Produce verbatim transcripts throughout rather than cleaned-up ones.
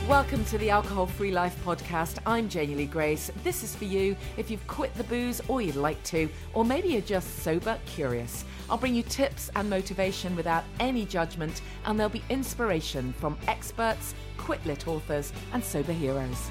Welcome to the Alcohol Free Life podcast. I'm Janie Lee Grace. This is for you if you've quit the booze or you'd like to, or maybe you're just sober curious. I'll bring you tips and motivation without any judgment, and there'll be inspiration from experts, quit-lit authors, and sober heroes.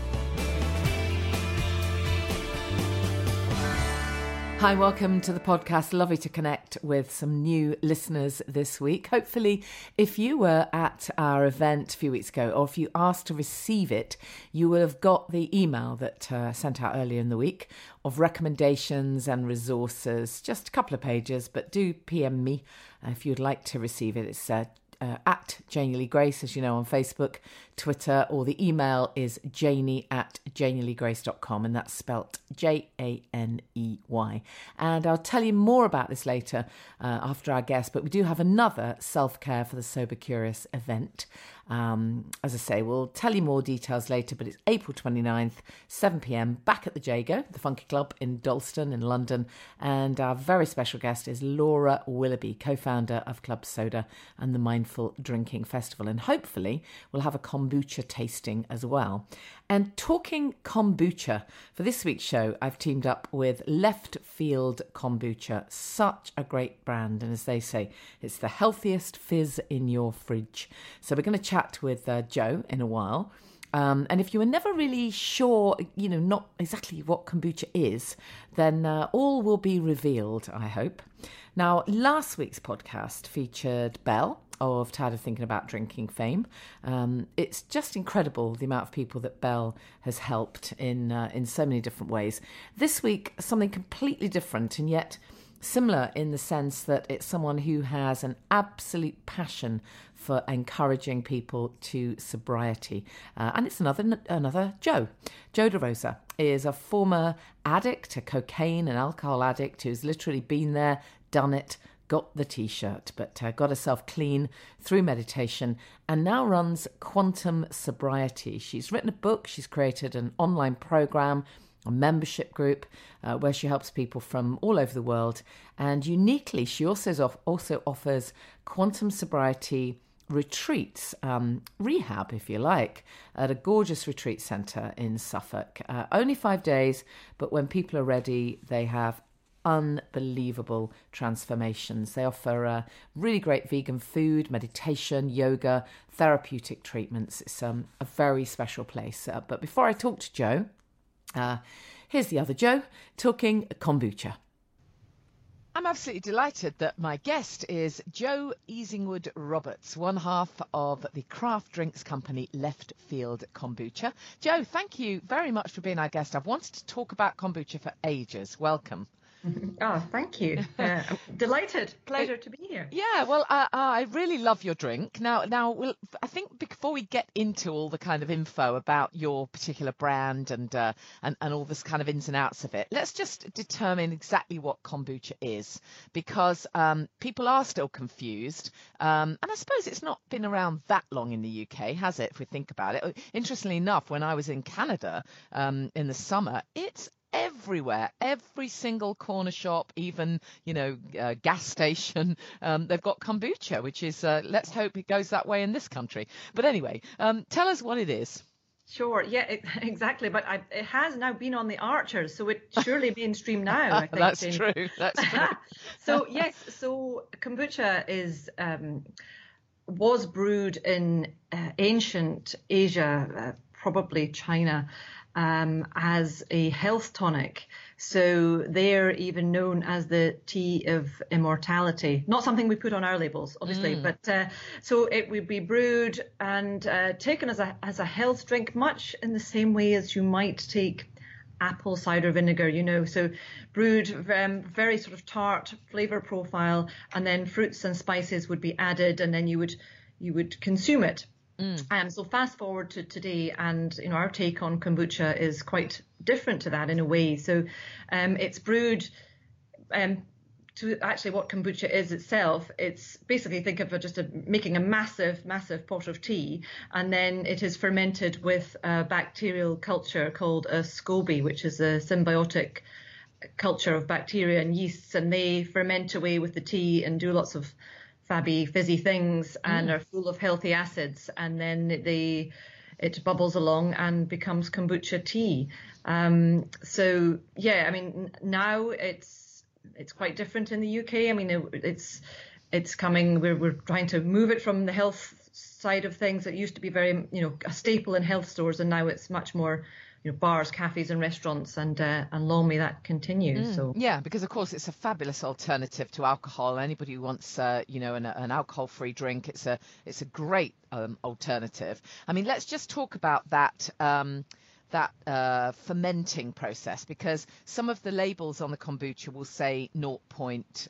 Hi, welcome to the podcast. Lovely to connect with some new listeners this week. Hopefully, if you were at our event a few weeks ago, or if you asked to receive it, you will have got the email that uh, sent out earlier in the week of recommendations and resources. Just a couple of pages, but do P M me uh, if you'd like to receive it. It's uh, Uh, at Janie Lee Grace, as you know, on Facebook, Twitter, or the email is janie at janieleegrace dot com, and that's spelt J A N E Y. And I'll tell you more about this later uh, after our guest, but we do have another Self-Care for the Sober Curious event. Um, as I say, we'll tell you more details later, but it's April twenty-ninth, seven p.m, back at the Jago, the Funky Club in Dalston in London. And our very special guest is Laura Willoughby, co-founder of Club Soda and the Mindful Drinking Festival. And hopefully we'll have a kombucha tasting as well. And talking kombucha, for this week's show, I've teamed up with Left Field Kombucha, such a great brand. And as they say, it's the healthiest fizz in your fridge. So we're going to chat with uh, Joe in a while. Um, and if you were never really sure, you know, not exactly what kombucha is, then uh, all will be revealed, I hope. Now, last week's podcast featured Belle of Tired of Thinking About Drinking fame. Um, it's just incredible the amount of people that Belle has helped in uh, in so many different ways. This week, something completely different, and yet similar in the sense that it's someone who has an absolute passion for encouraging people to sobriety. Uh, and it's another another Joe. Joe DeRosa is a former addict, a cocaine and alcohol addict who's literally been there, done it, got the T-shirt, but uh, got herself clean through meditation and now runs Quantum Sobriety. She's written a book, she's created an online program, a membership group uh, where she helps people from all over the world. And uniquely, she also, also offers quantum sobriety retreats, um, rehab, if you like, at a gorgeous retreat centre in Suffolk. Uh, only five days, but when people are ready, they have unbelievable transformations. They offer uh, really great vegan food, meditation, yoga, therapeutic treatments. It's um, a very special place. Uh, but before I talk to Joe, Uh, here's the other Joe talking kombucha. I'm absolutely delighted that my guest is Joe Easingwood Roberts, one half of the craft drinks company Left Field Kombucha. Joe, thank you very much for being our guest. I've wanted to talk about kombucha for ages. Welcome. Oh, thank you. Uh, I'm delighted. Pleasure to be here. Yeah, well, I, I really love your drink. Now, now, we'll, I think before we get into all the kind of info about your particular brand and, uh, and and all this kind of ins and outs of it, let's just determine exactly what kombucha is, because um, people are still confused. Um, and I suppose it's not been around that long in the U K, has it, if we think about it? Interestingly enough, when I was in Canada um, in the summer, it's everywhere, every single corner shop, even, you know, uh, gas station, um, they've got kombucha, which is, uh, let's hope it goes that way in this country. But anyway, um, tell us what it is. Sure, yeah, it, exactly. But I, it has now been on the Archers, so it's surely mainstream now, I think. That's in... true, that's true. So, yes, so kombucha is... Um, was brewed in uh, ancient Asia, uh, probably China, um, as a health tonic. So they're even known as the tea of immortality. Not something we put on our labels, obviously, mm. but uh, so it would be brewed and uh, taken as a as a health drink, much in the same way as you might take apple cider vinegar, you know, so brewed um, very sort of tart flavor profile, and then fruits and spices would be added, and then you would you would consume it. Mm. Um, so fast forward to today, and you know our take on kombucha is quite different to that in a way. So um, it's brewed um, to actually what kombucha is itself. It's basically, think of it just a, making a massive, massive pot of tea, and then it is fermented with a bacterial culture called a SCOBY, which is a symbiotic culture of bacteria and yeasts, and they ferment away with the tea and do lots of fabby, fizzy things and mm. are full of healthy acids. And then they it bubbles along and becomes kombucha tea. Um, so yeah, I mean now it's it's quite different in the U K. I mean it, it's it's coming. We're we're trying to move it from the health side of things. It used to be very you know a staple in health stores, and now it's much more you know bars, cafes, and restaurants, and uh, and long may that continue. Mm, so yeah, because of course it's a fabulous alternative to alcohol. Anybody who wants uh, you know an, an alcohol-free drink, it's a it's a great um, alternative. I mean, let's just talk about that. Um, that uh, fermenting process, because some of the labels on the kombucha will say zero point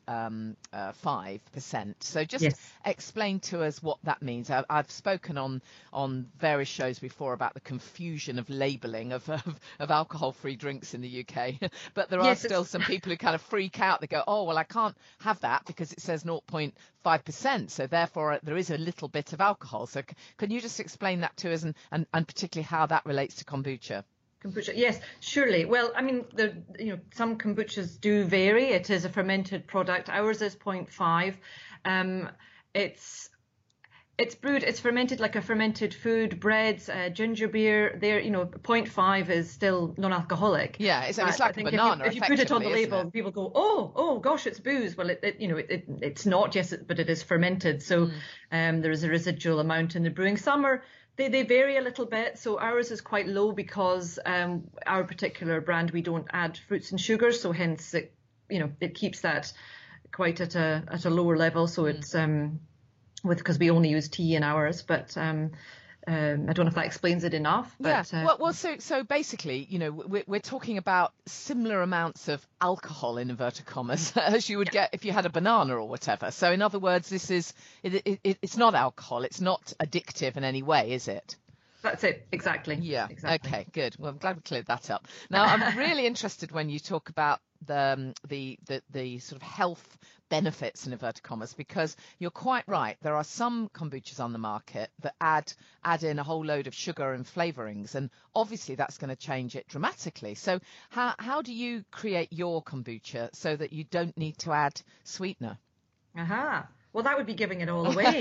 five percent. So just yes. explain to us what that means. I, I've spoken on on various shows before about the confusion of labeling of of, of alcohol-free drinks in the U K, but there are Yes, still it's- some people who kind of freak out. They go, oh, well, I can't have that because it says zero point five percent, so therefore there is a little bit of alcohol. So c- can you just explain that to us, and, and, and particularly how that relates to kombucha? Kombucha, yes, surely. Well, I mean, the you know some kombuchas do vary. It is a fermented product. Ours is zero point five. Um, it's it's brewed. It's fermented like a fermented food, breads, uh, ginger beer. There, you know, zero point five is still non-alcoholic. Yeah, it's, it's But I like a think banana. If you, if you put it on the effectively, isn't label, it? people go, "Oh, oh, gosh, it's booze." Well, it, it you know, it, it it's not. Yes, it, but it is fermented. So, um, there is a residual amount in the brewing. Some are. They, they vary a little bit. So ours is quite low because um, our particular brand, we don't add fruits and sugars. So hence, it, you know, it keeps that quite at a at a lower level. So it's um, with because we only use tea in ours. But um, um, I don't know if that explains it enough. But, yeah. uh, Well, well, so so basically, you know, we're, we're talking about similar amounts of alcohol in inverted commas as you would get if you had a banana or whatever. So in other words, this is it, it, it's not alcohol. It's not addictive in any way, is it? That's it. Exactly. Yeah. Exactly. Okay, good. Well, I'm glad we cleared that up. Now, I'm really interested when you talk about the, um, the the the sort of health benefits in inverted commas, because you're quite right. There are some kombuchas on the market that add add in a whole load of sugar and flavorings, and obviously that's going to change it dramatically. So how how do you create your kombucha so that you don't need to add sweetener? Aha. Well, that would be giving it all away.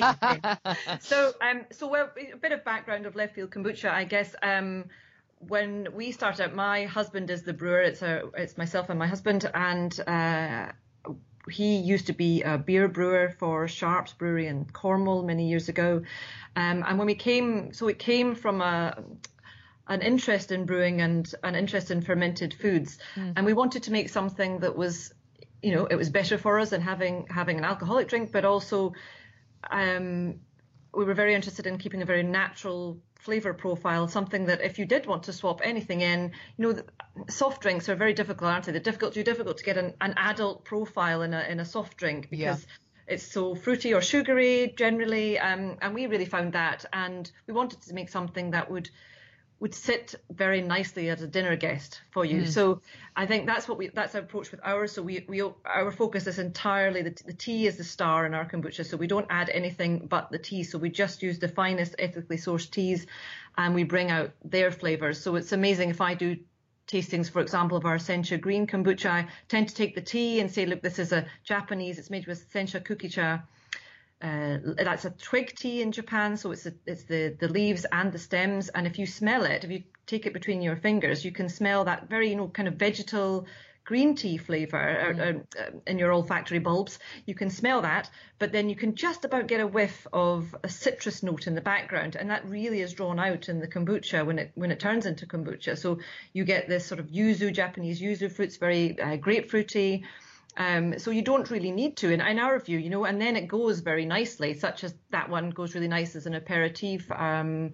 so, um, so well, a bit of background of Left Field Kombucha, I guess. Um, when we started out, my husband is the brewer. It's a, it's myself and my husband, and uh, he used to be a beer brewer for Sharps Brewery in Cornwall many years ago. Um, and when we came, so it came from a an interest in brewing and an interest in fermented foods, mm. and we wanted to make something that was, you know, it was better for us than having having an alcoholic drink, but also um, we were very interested in keeping a very natural flavor profile, something that if you did want to swap anything in, you know, the, soft drinks are very difficult, aren't they? They're difficult, too difficult to get an, an adult profile in a in a soft drink because yeah. it's so fruity or sugary generally, um, and we really found that, and we wanted to make something that would would sit very nicely as a dinner guest for you. Mm. So I think that's what we that's our approach with ours. So we we our focus is entirely the, the tea is the star in our kombucha. So we don't add anything but the tea. So we just use the finest ethically sourced teas, and we bring out their flavors. So it's amazing if I do tastings, for example, of our Sencha green kombucha, I tend to take the tea and say, look, this is a Japanese. It's made with Sencha kukicha. Uh, that's a twig tea in Japan, so it's a, it's the, the leaves and the stems. And if you smell it, if you take it between your fingers, you can smell that very, you know, kind of vegetal green tea flavor mm. uh, uh, in your olfactory bulbs. You can smell that, but then you can just about get a whiff of a citrus note in the background, and that really is drawn out in the kombucha when it when it turns into kombucha. So you get this sort of yuzu, Japanese yuzu fruits, very uh, grapefruity. Um, so you don't really need to, in, in our view, you know, and then it goes very nicely, such as that one goes really nice as an aperitif. Um,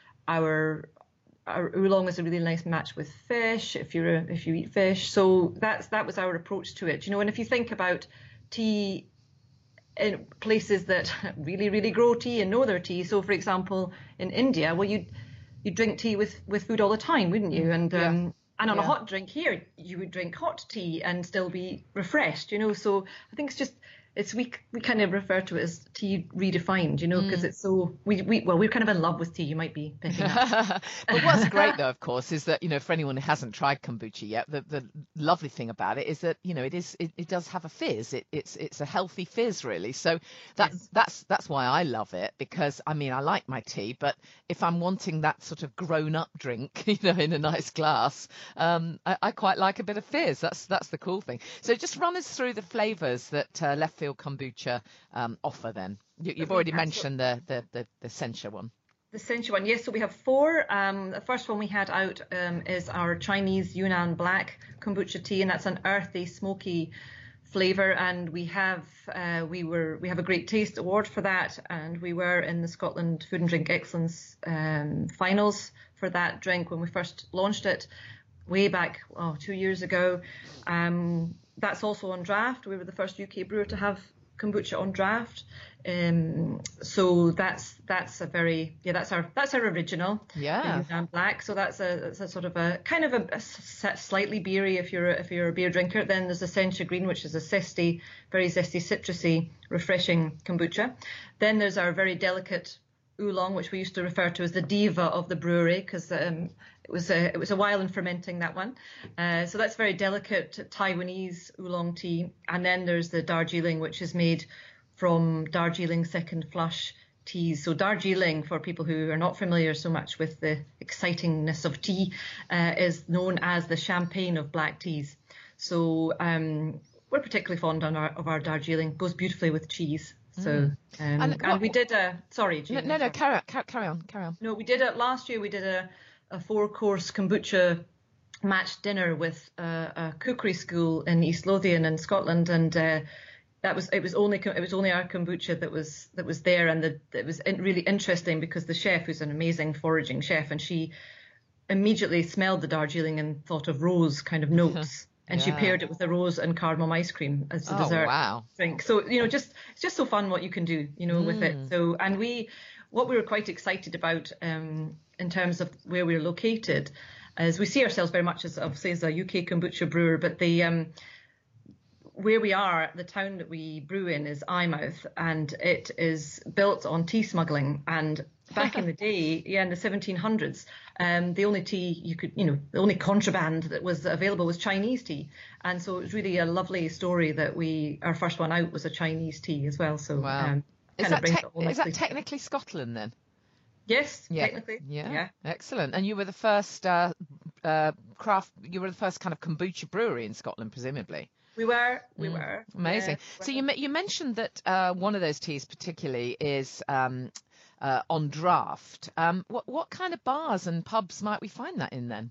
our our oolong is a really nice match with fish if you're a, if you eat fish. So that's that was our approach to it, you know. And if you think about tea in places that really really grow tea and know their tea, so for example in India, well you you drink tea with with food all the time, wouldn't you? And um, yeah. And on yeah. a hot drink here, you would drink hot tea and still be refreshed, you know. So I think it's just it's we we kind of refer to it as tea redefined, you know, because Mm. it's so we we well we're kind of in love with tea. You might be picking up. But what's great though, of course, is that, you know, for anyone who hasn't tried kombucha yet, the, the lovely thing about it is that, you know, it is it, it does have a fizz. It, it's it's a healthy fizz, really. So that Yes. that's that's why I love it, because I mean I like my tea, but if I'm wanting that sort of grown up drink, you know, in a nice glass, um, I, I quite like a bit of fizz. That's that's the cool thing. So just run us through the flavours that uh, Left Field Kombucha um, offer. Then you, you've already mentioned the the the, the Sencha one. The Sencha one, yes. So we have four. Um, the first one we had out um, is our Chinese Yunnan Black kombucha tea, and that's an earthy, smoky flavour. And we have uh, we were we have a Great Taste Award for that, and we were in the Scotland Food and Drink Excellence um, finals for that drink when we first launched it, way back oh, two years ago. Um, that's also on draft. We were the first U K brewer to have kombucha on draft. Um, so that's that's a very yeah that's our that's our original, Yeah. the Yunnan Black. So that's a, that's a sort of a kind of a, a slightly beery if you're if you're a beer drinker. Then there's the Sencha Green, which is a zesty, very zesty, citrusy, refreshing kombucha. Then there's our very delicate oolong, which we used to refer to as the diva of the brewery, because um, it was a it was a while in fermenting, that one. Uh, so that's very delicate Taiwanese oolong tea. And then there's the Darjeeling, which is made from Darjeeling second flush teas. So Darjeeling, for people who are not familiar so much with the excitingness of tea, uh, is known as the champagne of black teas. So um, we're particularly fond of our, of our Darjeeling. Goes beautifully with cheese. So um, And and, what- we did a sorry, No, Jane, no, no, sorry. carry on, ca- carry on, carry on. No, we did it last year. We did a, a four-course kombucha matched dinner with a, a cookery school in East Lothian in Scotland, and uh, that was it was only it was only our kombucha that was that was there, and the, it was in, really interesting because the chef, who's an amazing foraging chef, and she immediately smelled the Darjeeling and thought of rose kind of notes. And she Yeah. paired it with a rose and cardamom ice cream as a Oh, dessert wow. drink. So, you know, just it's just so fun what you can do, you know, with it. So, and we, what we were quite excited about um, in terms of where we're located, is we see ourselves very much as obviously as a U K kombucha brewer, but the um, where we are, the town that we brew in is Eyemouth, and it is built on tea smuggling. And back in the day, yeah, in the seventeen hundreds, um, the only tea you could, you know, the only contraband that was available was Chinese tea. And so it was really a lovely story that we, our first one out was a Chinese tea as well. So Wow. um, Is kind of that, brings tec- it all is that nicely. technically Scotland then? Yes, Yeah. technically. Yeah. Yeah. Excellent. And you were the first uh, uh, craft, you were the first kind of kombucha brewery in Scotland, presumably. We were, we were. Amazing. Yeah, So you me- you mentioned that uh, one of those teas particularly is um, uh, on draft. Um, what what kind of bars and pubs might we find that in then?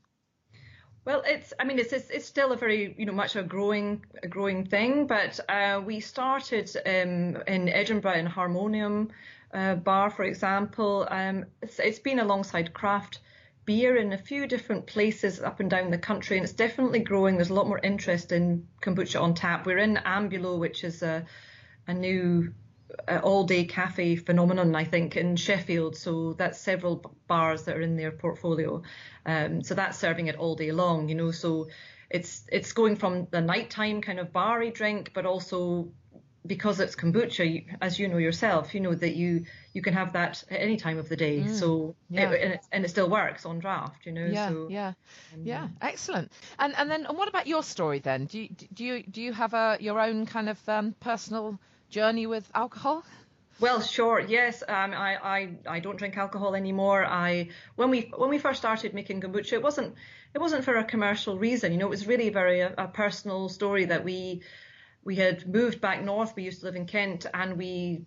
Well, it's, I mean, it's, it's, it's still a very, you know, much a growing, a growing thing, but uh, we started um, in Edinburgh in Harmonium uh, Bar, for example. Um, it's, it's been alongside craft beer in a few different places up and down the country, and it's definitely growing. There's a lot more interest in kombucha on tap. We're in Ambulo, which is a, a new uh, all-day cafe phenomenon, I think, in Sheffield. So that's several b- bars that are in their portfolio. Um, so that's serving it all day long, you know. So it's it's going from the nighttime kind of bar-y drink, but also because it's kombucha, you, as you know yourself, you know that you you can have that at any time of the day. So yeah. it, and, it, and it still works on draft, you know. Yeah, so, yeah, yeah. Excellent. And and then and what about your story then? Do you do you do you have a your own kind of um, personal journey with alcohol? Well, sure, yes. Um, I, I, I don't drink alcohol anymore. I when we when we first started making kombucha, it wasn't it wasn't for a commercial reason. You know, it was really very a, a personal story that we we had moved back north. We used to live in Kent, and we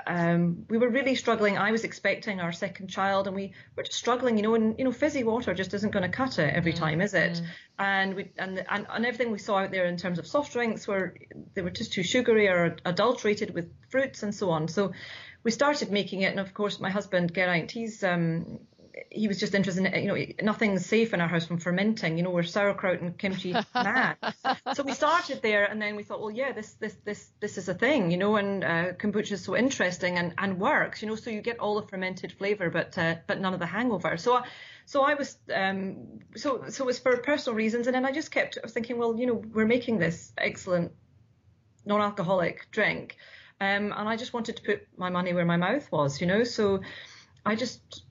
um, we were really struggling. I was expecting our second child, and we were just struggling. You know, and you know, fizzy water just isn't going to cut it every time, is it? And we and, and and everything we saw out there in terms of soft drinks were they were just too sugary or adulterated with fruits and so on. So we started making it, and of course, my husband Geraint, he's um, he was just interested in, you know, nothing's safe in our house from fermenting. You know, we're sauerkraut and kimchi mad. So we started there, and then we thought, well, yeah, this this this this is a thing, you know, and uh, kombucha is so interesting and, and works, you know. So you get all the fermented flavour, but uh, but none of the hangover. So so I was um so so it was for personal reasons, and then I just kept thinking, well, you know, we're making this excellent non-alcoholic drink. Um, and I just wanted to put my money where my mouth was, you know. So I just,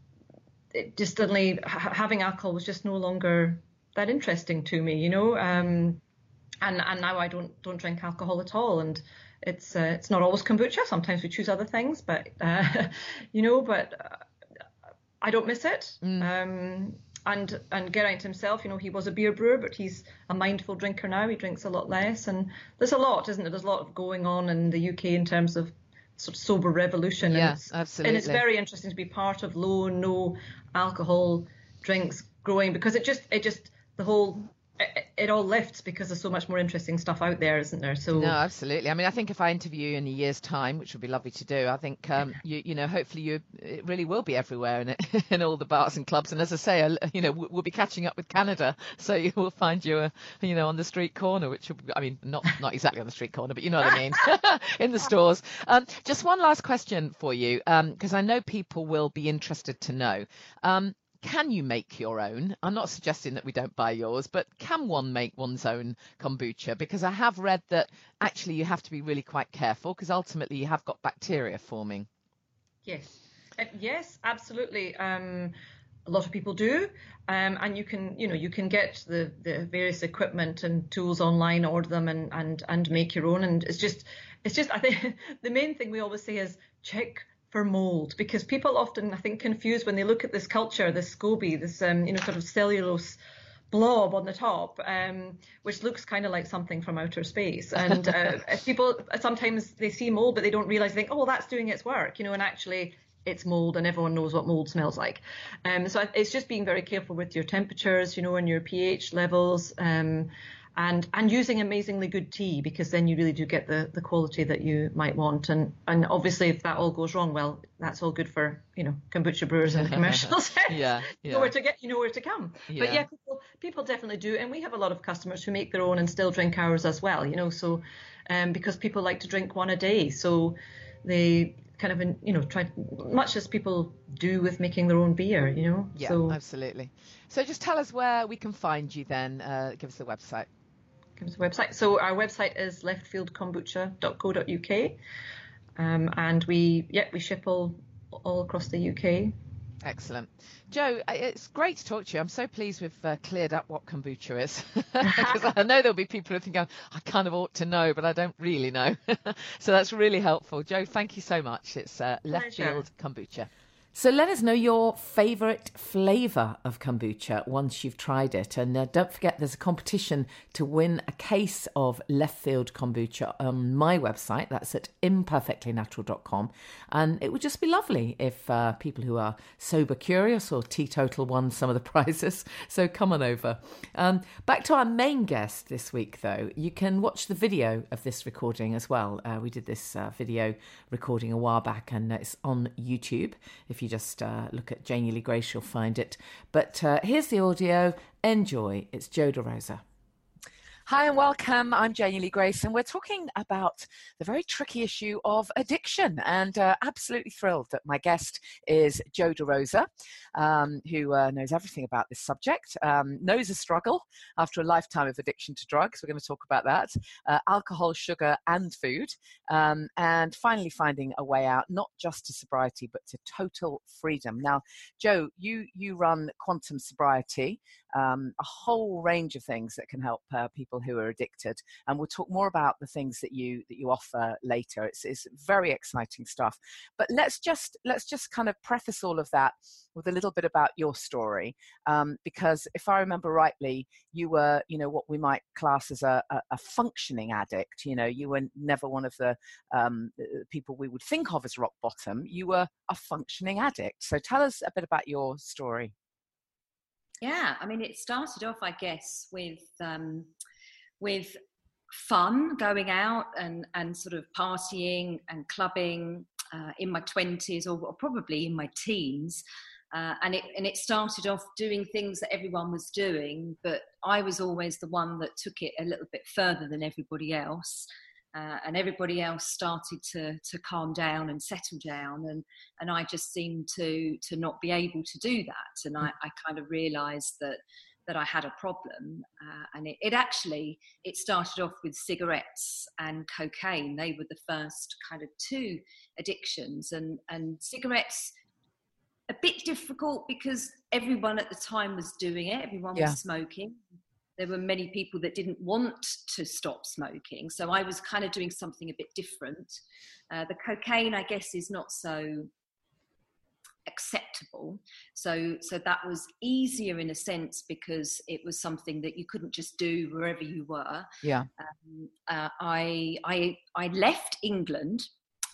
it just suddenly ha- having alcohol was just no longer that interesting to me, you know. Um, and and now I don't don't drink alcohol at all. And it's uh, it's not always kombucha. Sometimes we choose other things, but uh, you know, but uh, I don't miss it. Mm. Um, and and Geraint himself, you know, he was a beer brewer, but he's a mindful drinker now. He drinks a lot less, and there's a lot, isn't there? There's a lot of going on in the U K in terms of sort of sober revolution. Yeah, and it's, absolutely. And it's very interesting to be part of low, no alcohol drinks growing, because it just it just the whole. It, it all lifts because there's so much more interesting stuff out there, isn't there? So no, absolutely. I mean, I think if I interview you in a year's time, which would be lovely to do, I think um, you you know, hopefully you it really will be everywhere in it, in all the bars and clubs. And as I say, you know, we'll be catching up with Canada, so you will find you, a, you know, on the street corner, which will be, I mean, not not exactly on the street corner, but you know what I mean, in the stores. Um, just one last question for you, because um, I know people will be interested to know. Um, Can you make your own? I'm not suggesting that we don't buy yours, but can one make one's own kombucha? Because I have read that actually you have to be really quite careful, because ultimately you have got bacteria forming. Yes, uh, yes, absolutely. Um, a lot of people do, um, and you can, you know, you can get the, the various equipment and tools online, order them, and and and make your own. And it's just, it's just, I think the main thing we always say is check for mold, because people often, I think, confuse when they look at this culture, this SCOBY, this um, you know, sort of cellulose blob on the top, um, which looks kind of like something from outer space. And uh, people sometimes they see mold, but they don't realize, they think, oh, that's doing its work, you know, and actually it's mold, and everyone knows what mold smells like. Um, so it's just being very careful with your temperatures, you know, and your pH levels. Um, And and using amazingly good tea, because then you really do get the, the quality that you might want. And and obviously, if that all goes wrong, well, that's all good for, you know, kombucha brewers and the commercials. yeah, yeah. You know where to get, you know where to come. Yeah. But yeah, people people definitely do, and we have a lot of customers who make their own and still drink ours as well. You know, so um, because people like to drink one a day, so they kind of, you know, try, much as people do with making their own beer. You know. Yeah, so, absolutely. So just tell us where we can find you then. Uh, give us the website. website. So our website is leftfield kombucha dot co dot uk, um, and we yeah we ship all all across the U K. Excellent. Jo, it's great to talk to you. I'm so pleased we've uh, cleared up what kombucha is, because I know there'll be people who think, oh, I kind of ought to know, but I don't really know. So that's really helpful. Jo, thank you so much. It's uh, Leftfield Kombucha. So let us know your favourite flavour of kombucha once you've tried it. And uh, don't forget, there's a competition to win a case of Leftfield Kombucha on my website. That's at imperfectly natural dot com. And it would just be lovely if uh, people who are sober curious or teetotal won some of the prizes. So come on over. Um, back to our main guest this week, though. You can watch the video of this recording as well. Uh, we did this uh, video recording a while back, and it's on YouTube. If you just uh, look at Janie Lee Grace, you'll find it. But uh, here's the audio. Enjoy. It's Jo DeRosa. Hi and welcome. I'm Janie Lee Grace, and we're talking about the very tricky issue of addiction. And uh, absolutely thrilled that my guest is Jo DeRosa, um, who uh, knows everything about this subject, um, knows the struggle after a lifetime of addiction to drugs. We're going to talk about that, uh, alcohol, sugar, and food, um, and finally finding a way out, not just to sobriety, but to total freedom. Now, Jo, you you run Quantum Sobriety, um, a whole range of things that can help uh, people who are addicted, and we'll talk more about the things that you that you offer later. It's, it's very exciting stuff. But let's just let's just kind of preface all of that with a little bit about your story, um, because if I remember rightly, you were, you know, what we might class as a, a, a functioning addict. You know, you were never one of the um, people we would think of as rock bottom. You were a functioning addict. So tell us a bit about your story. Yeah, I mean, it started off, I guess, with um, with fun, going out and, and sort of partying and clubbing uh, in my twenties, or, or probably in my teens. Uh, and it and it started off doing things that everyone was doing, but I was always the one that took it a little bit further than everybody else. Uh, and everybody else started to to calm down and settle down, and and I just seemed to to not be able to do that. And I, I kind of realised that that I had a problem, uh, and it, it actually it started off with cigarettes and cocaine. They were the first kind of two addictions, and and cigarettes a bit difficult because everyone at the time was doing it. Everyone Yeah. was smoking. There were many people that didn't want to stop smoking, so I was kind of doing something a bit different. Uh, the cocaine, I guess, is not so acceptable, so so that was easier in a sense because it was something that you couldn't just do wherever you were. Yeah. um, uh, I, I I left England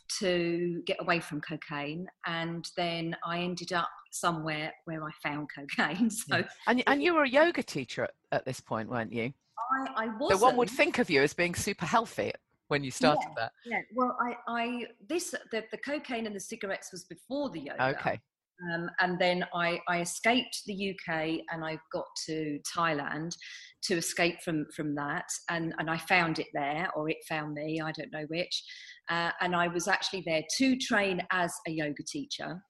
to get away from cocaine, and then I ended up somewhere where I found cocaine. So yeah. and and you were a yoga teacher at, at this point, weren't you? I, I wasn't. So one would think of you as being super healthy when you started yeah, that. Yeah. Well, I, I this the, the cocaine and the cigarettes was before the yoga. Okay. Um, and then I, I escaped the U K and I got to Thailand to escape from, from that. And, and I found it there, or it found me, I don't know which. Uh, and I was actually there to train as a yoga teacher.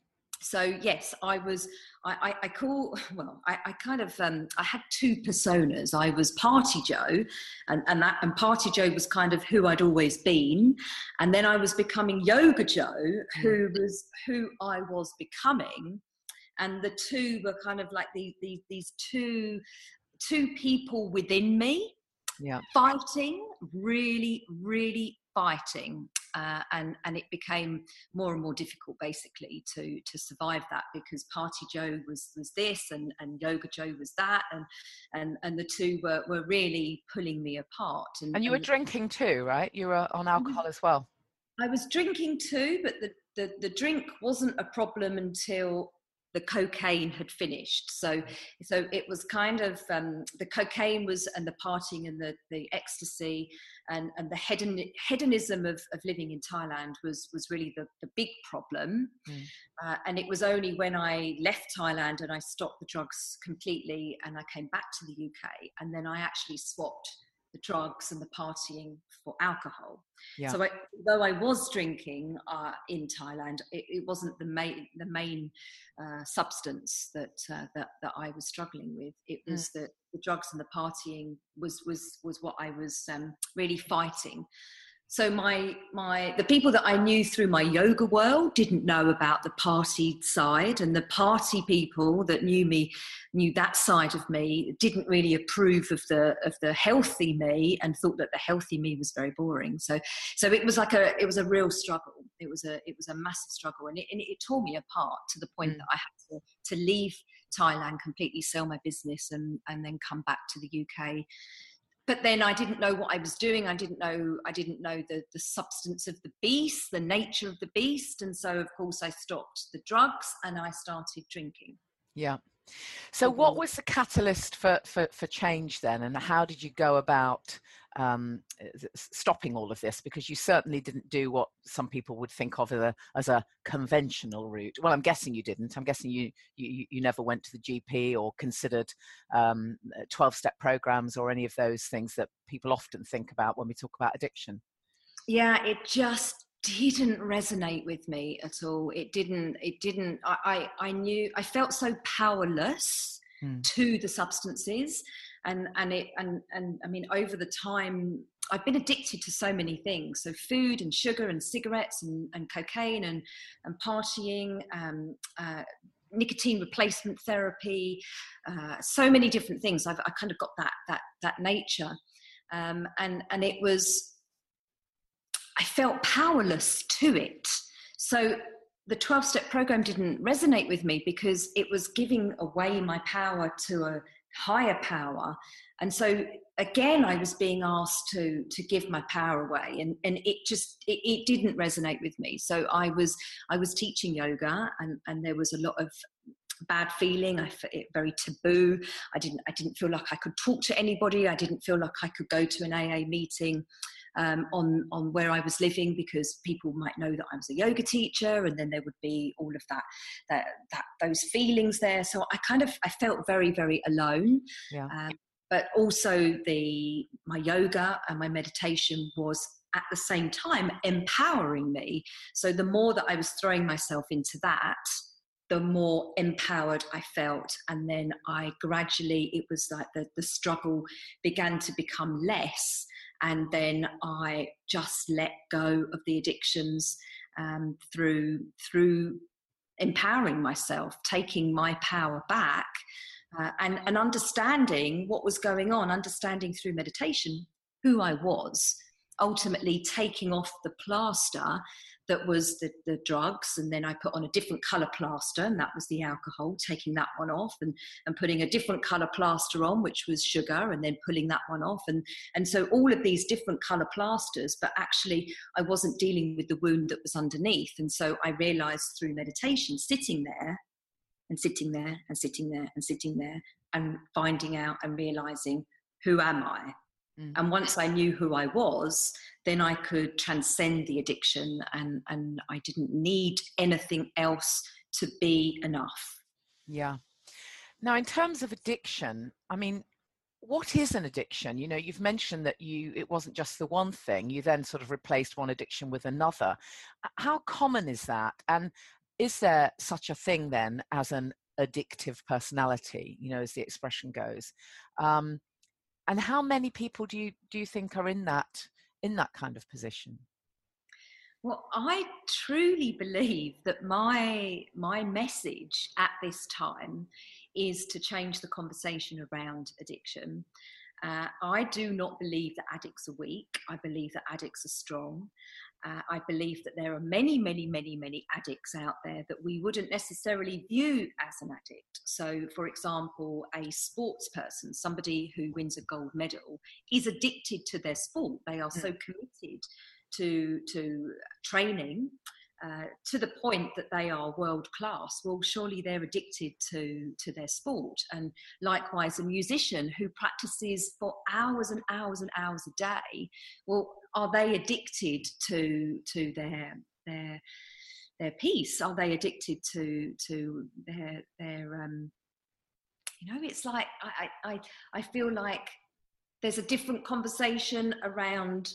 So yes, I was, I, I, I call, well, I, I kind of, um, I had two personas. I was Party Joe, and, and that, and Party Joe was kind of who I'd always been. And then I was becoming Yoga Joe, who was who I was becoming. And the two were kind of like the, the, these two, two people within me, yeah, fighting, really, really fighting. Uh, and and it became more and more difficult basically to to survive that, because Party Joe was was this and and Yoga Joe was that, and and and the two were were really pulling me apart. And, and you were and drinking too, right? You were on alcohol as well. I was drinking too, but the the, the drink wasn't a problem until the cocaine had finished. So so it was kind of um, the cocaine was, and the partying and the the ecstasy and and the hedon, hedonism of, of living in Thailand was was really the, the big problem. Mm. Uh, and it was only when I left Thailand and I stopped the drugs completely and I came back to the U K, and then I actually swapped the drugs and the partying for alcohol. Yeah. So I, though I was drinking uh, in Thailand, it, it wasn't the main the main uh, substance that, uh, that that I was struggling with. It was mm. the, the drugs and the partying was was was what I was um, really fighting. So my my the people that I knew through my yoga world didn't know about the party side, and the party people that knew me knew that side of me didn't really approve of the of the healthy me, and thought that the healthy me was very boring. So so it was like a it was a real struggle. It was a it was a massive struggle, and it and it tore me apart to the point mm. that I had to to leave Thailand completely, sell my business, and and then come back to the U K. But then I didn't know what I was doing. I didn't know, I didn't know the, the substance of the beast, the nature of the beast. And so, of course, I stopped the drugs and I started drinking. Yeah. So what was the catalyst for, for, for change then? And how did you go about um, stopping all of this? Because you certainly didn't do what some people would think of as a, as a conventional route. Well, I'm guessing you didn't. I'm guessing you you, you never went to the G P or considered um, twelve-step programs or any of those things that people often think about when we talk about addiction. Yeah, it just didn't resonate with me at all. It didn't, it didn't, I, I, I knew, I felt so powerless mm. to the substances. And, and it, and, and I mean, over the time, I've been addicted to so many things. So food and sugar and cigarettes and, and cocaine and, and partying, um, uh, nicotine replacement therapy, uh, so many different things. I've I kind of got that, that, that nature. Um, and, and it was, I felt powerless to it. So the twelve-step program didn't resonate with me because it was giving away my power to a higher power. And so again, I was being asked to, to give my power away, and, and it just, it, it didn't resonate with me. So I was, I was teaching yoga, and, and there was a lot of bad feeling. I felt it very taboo. I didn't, I didn't feel like I could talk to anybody. I didn't feel like I could go to an A A meeting um, on, on where I was living, because people might know that I was a yoga teacher, and then there would be all of that, that, that those feelings there. So I kind of, I felt very, very alone. Yeah. Um, but also the, my yoga and my meditation was at the same time empowering me. So the more that I was throwing myself into that, the more empowered I felt. And then I gradually, it was like the, the struggle began to become less. And then I just let go of the addictions um, through, through empowering myself, taking my power back, uh, and, and understanding what was going on, understanding through meditation who I was, ultimately taking off the plaster that was the, the drugs, and then I put on a different colour plaster, and that was the alcohol, taking that one off, and, and putting a different colour plaster on, which was sugar, and then pulling that one off. And, and so all of these different colour plasters, but actually I wasn't dealing with the wound that was underneath. And so I realised through meditation, sitting there and sitting there and sitting there and sitting there and finding out and realising, who am I? And once I knew who I was, then I could transcend the addiction, and, and I didn't need anything else to be enough. Yeah. Now, in terms of addiction, I mean, what is an addiction? You know, you've mentioned that you it wasn't just the one thing. You then sort of replaced one addiction with another. How common is that? And is there such a thing then as an addictive personality, you know, as the expression goes? Um, And how many people do you do you think are in that in that kind of position? Well, I truly believe that my my message at this time is to change the conversation around addiction. Uh, I do not believe that addicts are weak. I believe that addicts are strong. Uh, I believe that there are many, many, many, many addicts out there that we wouldn't necessarily view as an addict. So, for example, a sports person, somebody who wins a gold medal, is addicted to their sport. They are so committed to, to training uh, to the point that they are world class. Well, surely they're addicted to, to their sport. And likewise, a musician who practices for hours and hours and hours a day, well, are they addicted to to their their their piece? Are they addicted to to their their um you know, it's like I I I feel like there's a different conversation around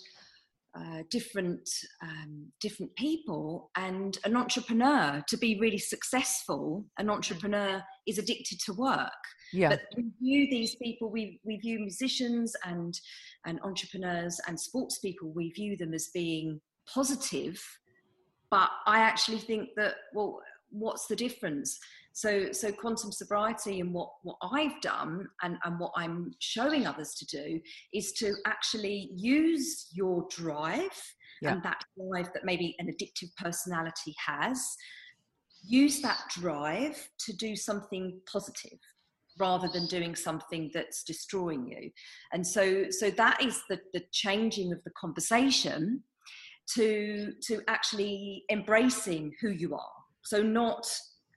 uh, different um, different people. And an entrepreneur, to be really successful, an entrepreneur is addicted to work. Yeah. But we view these people, we we view musicians and and entrepreneurs and sports people, we view them as being positive. But I actually think that, well, what's the difference? So, so quantum sobriety and what, what I've done and, and what I'm showing others to do is to actually use your drive, yeah. and that drive that maybe an addictive personality has, use that drive to do something positive rather than doing something that's destroying you. And so, so that is the, the changing of the conversation to, to actually embracing who you are. So not,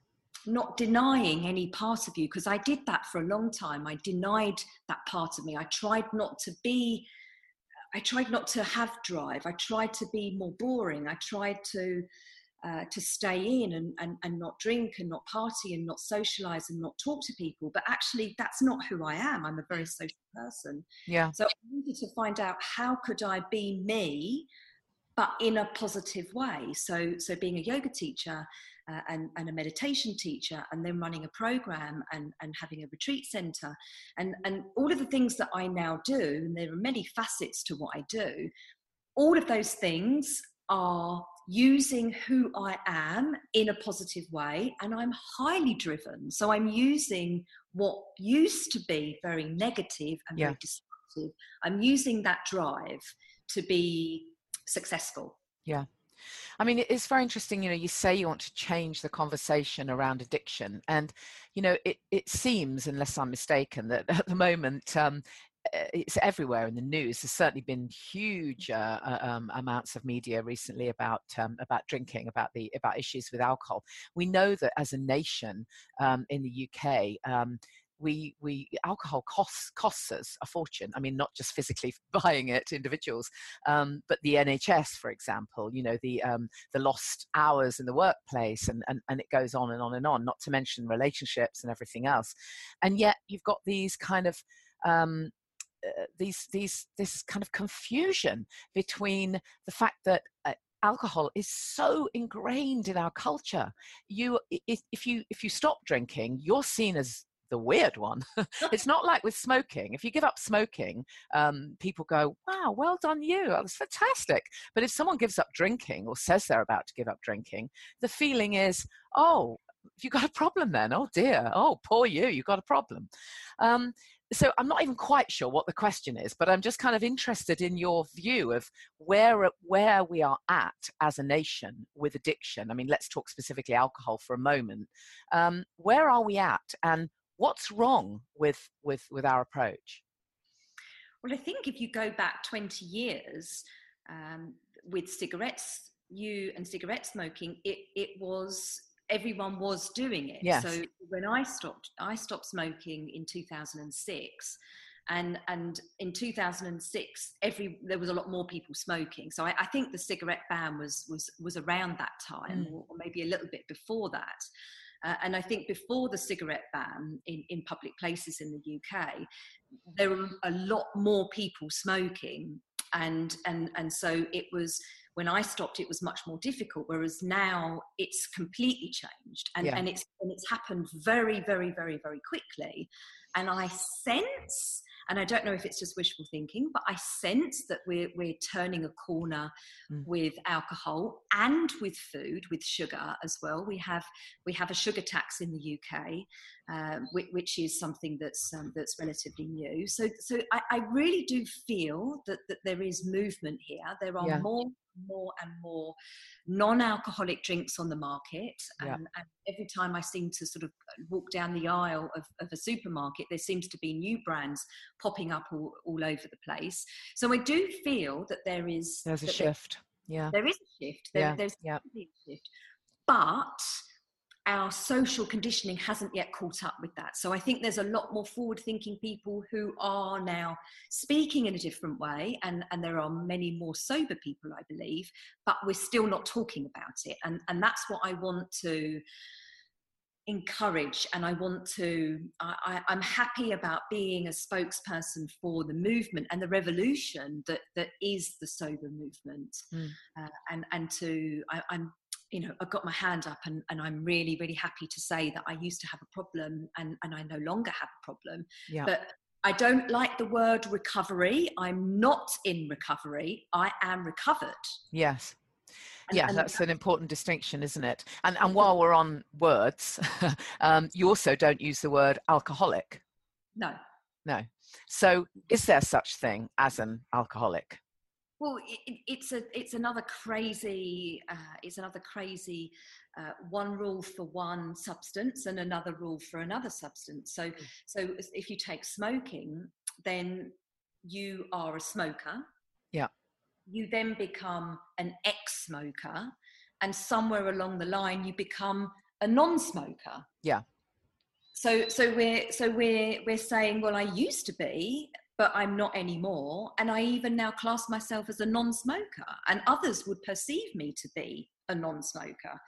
not denying any part of you, because I did that for a long time. I denied that part of me. I tried not to be, I tried not to have drive. I tried to be more boring. I tried to, uh, to stay in and, and, and not drink and not party and not socialize and not talk to people. But actually that's not who I am. I'm a very social person. Yeah. So I needed to find out, how could I be me, but in a positive way? So, so being a yoga teacher uh, and, and a meditation teacher, and then running a program and, and having a retreat center, and, and all of the things that I now do, and there are many facets to what I do, all of those things are using who I am in a positive way, and I'm highly driven. So I'm using what used to be very negative and yeah. very destructive. I'm using that drive to be successful. Yeah. I mean, it's very interesting, you know, you say you want to change the conversation around addiction, and, you know, it, it seems, unless I'm mistaken, that at the moment um, it's everywhere in the news. There's certainly been huge uh, um, amounts of media recently about um, about drinking, about the about issues with alcohol. We know that as a nation um, in the U K, um, we we alcohol costs costs us a fortune. I mean, not just physically buying it, individuals, um, but the N H S, for example, you know, the um, the lost hours in the workplace, and, and and it goes on and on and on, not to mention relationships and everything else. And yet you've got these kind of um, uh, these these this kind of confusion between the fact that uh, alcohol is so ingrained in our culture. You, if, if you if you stop drinking, you're seen as the weird one. It's not like with smoking. If you give up smoking, um, people go, wow, well done you, that's fantastic. But if someone gives up drinking or says they're about to give up drinking, the feeling is, oh, you got a problem then? Oh dear, oh poor you, you got a problem. Um, so I'm not even quite sure what the question is, but I'm just kind of interested in your view of where where we are at as a nation with addiction. I mean, let's talk specifically alcohol for a moment. Um, where are we at, and what's wrong with with with our approach? Well, I think if you go back twenty years um, with cigarettes, you and cigarette smoking, it it was. Everyone was doing it. Yes. So when I stopped, I stopped smoking in two thousand six, and and in two thousand six, every there was a lot more people smoking. So I, I think the cigarette ban was was was around that time, mm. or, or maybe a little bit before that. Uh, and I think before the cigarette ban in, in public places in the U K, there were a lot more people smoking, and and and so it was. When I stopped, it was much more difficult, whereas now it's completely changed, and, yeah. and it's and it's happened very, very, very, very quickly. And I sense, and I don't know if it's just wishful thinking, but I sense that we're we're turning a corner mm. with alcohol and with food, with sugar as well. We have we have a sugar tax in the U K, uh, which, which is something that's um, that's relatively new. So so I, I really do feel that that there is movement here. There are yeah. more. more and more non-alcoholic drinks on the market, and, yeah. and every time I seem to sort of walk down the aisle of, of a supermarket, there seems to be new brands popping up all, all over the place. So I do feel that there is there's a shift there, yeah there is a shift there, yeah. there's yeah. a shift, but our social conditioning hasn't yet caught up with that. So I think there's a lot more forward-thinking people who are now speaking in a different way, and, and there are many more sober people, I believe, but we're still not talking about it. And, and that's what I want to encourage, and I want to, I, I'm happy about being a spokesperson for the movement and the revolution that, that is the sober movement. Mm. Uh, and, and to, I, I'm, you know, I've got my hand up, and, and I'm really, really happy to say that I used to have a problem, and, and I no longer have a problem. Yeah. But I don't like the word recovery. I'm not in recovery. I am recovered. Yes. And, yeah, and that's an important distinction, isn't it? And and while we're on words, um, you also don't use the word alcoholic. No. No. So is there such thing as an alcoholic? Well, it, it's a it's another crazy uh, it's another crazy uh, one rule for one substance and another rule for another substance. So mm. so if you take smoking, then you are a smoker. Yeah. You then become an ex-smoker, and somewhere along the line you become a non-smoker. Yeah. So so we're so we're we're saying, well, I used to be, but I'm not anymore. And I even now class myself as a non-smoker, and others would perceive me to be a non-smoker.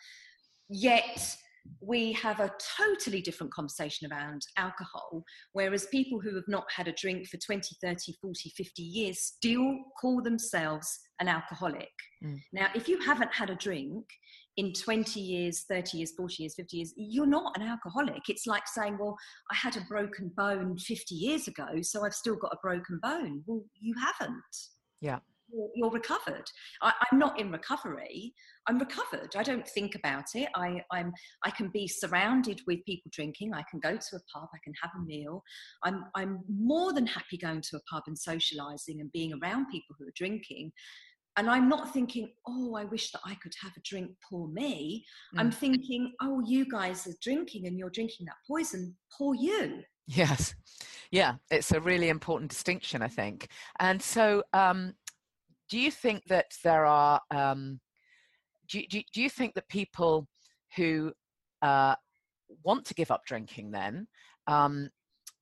Yet we have a totally different conversation around alcohol, whereas people who have not had a drink for twenty, thirty, forty, fifty years still call themselves an alcoholic. Mm. Now, if you haven't had a drink in twenty years, thirty years, forty years, fifty years, you're not an alcoholic. It's like saying, well, I had a broken bone fifty years ago, so I've still got a broken bone. Well, you haven't. Yeah. You're, you're recovered. I, I'm not in recovery. I'm recovered. I don't think about it. I, I'm, I can be surrounded with people drinking. I can go to a pub. I can have a meal. I'm, I'm more than happy going to a pub and socialising and being around people who are drinking. And I'm not thinking, oh, I wish that I could have a drink, poor me. Mm. I'm thinking, oh, you guys are drinking and you're drinking that poison, poor you. Yes. Yeah, it's a really important distinction, I think. And so um, do you think that there are, um, do, do, do you think that people who uh, want to give up drinking then, um,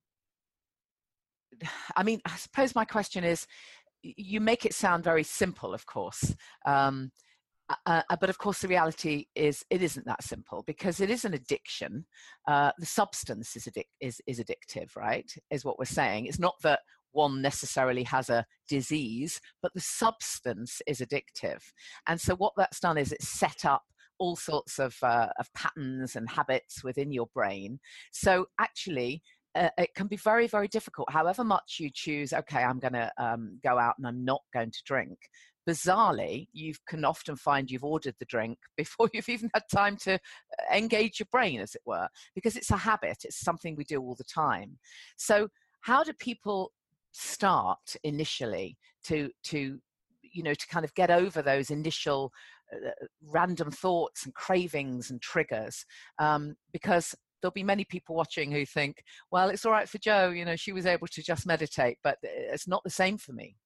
I mean, I suppose my question is, you make it sound very simple, of course, um, uh, but of course the reality is it isn't that simple, because it is an addiction. Uh, the substance is, addic- is is addictive, right? Is what we're saying. It's not that one necessarily has a disease, but the substance is addictive. And so what that's done is it's set up all sorts of, uh, of patterns and habits within your brain. So actually, uh, it can be very, very difficult. However much you choose, okay, I'm going to um, go out and I'm not going to drink. Bizarrely, you can often find you've ordered the drink before you've even had time to engage your brain, as it were, because it's a habit. It's something we do all the time. So how do people start initially to, to you know, to kind of get over those initial uh, random thoughts and cravings and triggers? Um, because there'll be many people watching who think, well, it's all right for Jo, you know, she was able to just meditate, but it's not the same for me.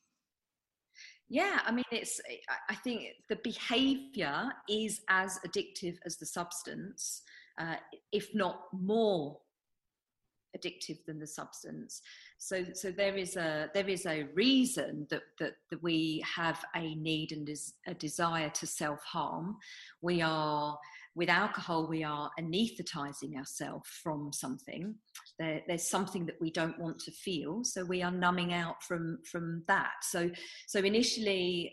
Yeah, I mean, it's, I think the behavior is as addictive as the substance, uh, if not more addictive than the substance. So, so there is a there is a reason that that, that we have a need and des- a desire to self-harm. We are, with alcohol, we are anesthetizing ourselves from something. There, there's something that we don't want to feel, so we are numbing out from from that. So, so initially,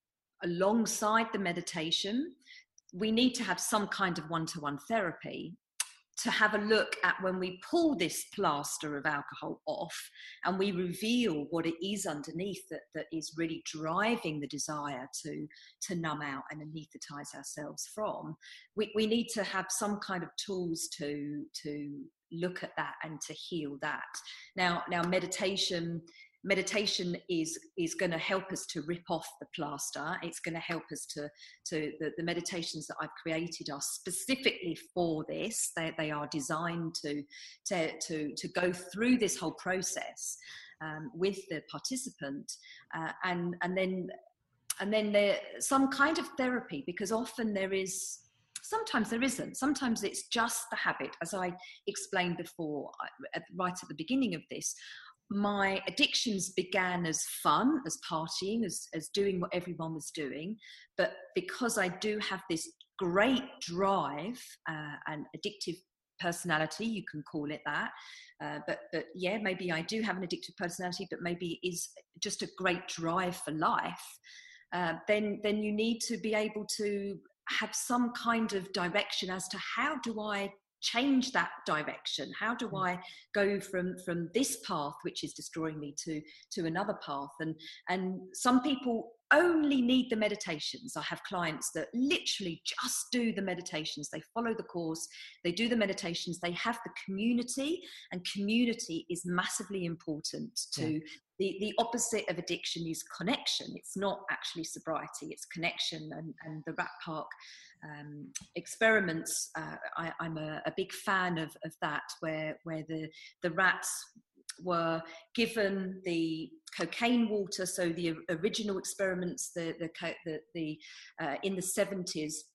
alongside the meditation, we need to have some kind of one-to-one therapy to have a look at when we pull this plaster of alcohol off and we reveal what it is underneath that, that is really driving the desire to, to numb out and anesthetize ourselves from. We, we need to have some kind of tools to, to look at that and to heal that. Now, now meditation meditation is is going to help us to rip off the plaster. It's going to help us to to the, the meditations that I've created are specifically for this. They they are designed to to to to go through this whole process um, with the participant, uh, and and then and then there some kind of therapy, because often there is. Sometimes there isn't. Sometimes it's just the habit, as I explained before, right at the beginning of this. My addictions began as fun, as partying, as, as doing what everyone was doing. But because I do have this great drive uh, and addictive personality, you can call it that. Uh, but, but yeah, maybe I do have an addictive personality, but maybe it is just a great drive for life. Uh, then, then you need to be able to have some kind of direction as to how do I change that direction? How do I go from from this path, which is destroying me, to to another path? And and some people only need the meditations. I have clients that literally just do the meditations. They follow the course, they do the meditations, they have the community, and community is massively important to yeah. the, the opposite of addiction is connection. It's not actually sobriety, it's connection. And, and the Rat Park um, experiments, uh, I, I'm a, a big fan of, of that, where, where the, the rats were given the cocaine water. So the original experiments, the the the, the uh, in the seventies,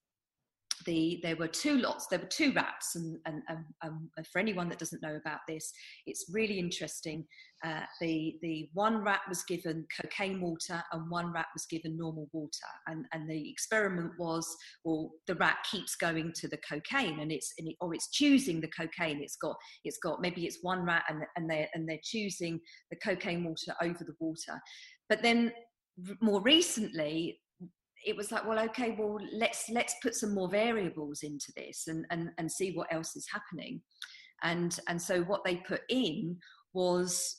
the there were two lots. There were two rats, and and, and um, for anyone that doesn't know about this, it's really interesting. Uh, the the one rat was given cocaine water, and one rat was given normal water. And and the experiment was, well, the rat keeps going to the cocaine, and it's and it, or it's choosing the cocaine. It's got it's got maybe it's one rat, and and they and they're choosing the cocaine water over the water. But then more recently, it was like, well, okay, well, let's let's put some more variables into this and and and see what else is happening. And and so what they put in was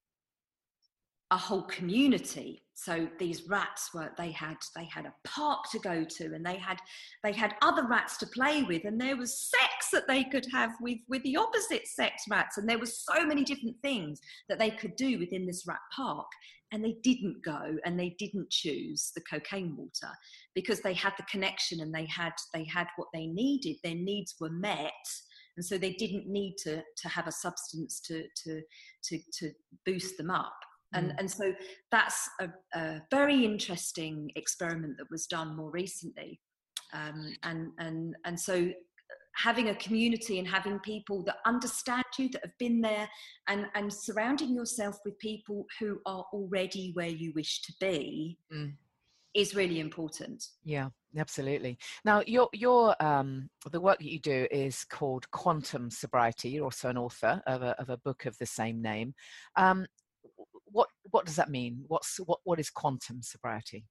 a whole community. So these rats were, they had they had a park to go to, and they had they had other rats to play with, and there was sex that they could have with with the opposite sex rats, and there was so many different things that they could do within this rat park. And they didn't go and they didn't choose the cocaine water because they had the connection, and they had they had what they needed. Their needs were met, and so they didn't need to to have a substance to to to to boost them up. And mm. and so that's a, a very interesting experiment that was done more recently. Um, and and and so having a community and having people that understand you, that have been there, and, and surrounding yourself with people who are already where you wish to be mm. is really important. Yeah, absolutely. Now, your your um, the work that you do is called Quantum Sobriety. You're also an author of a of a book of the same name. Um, what what does that mean? What's what what is quantum sobriety?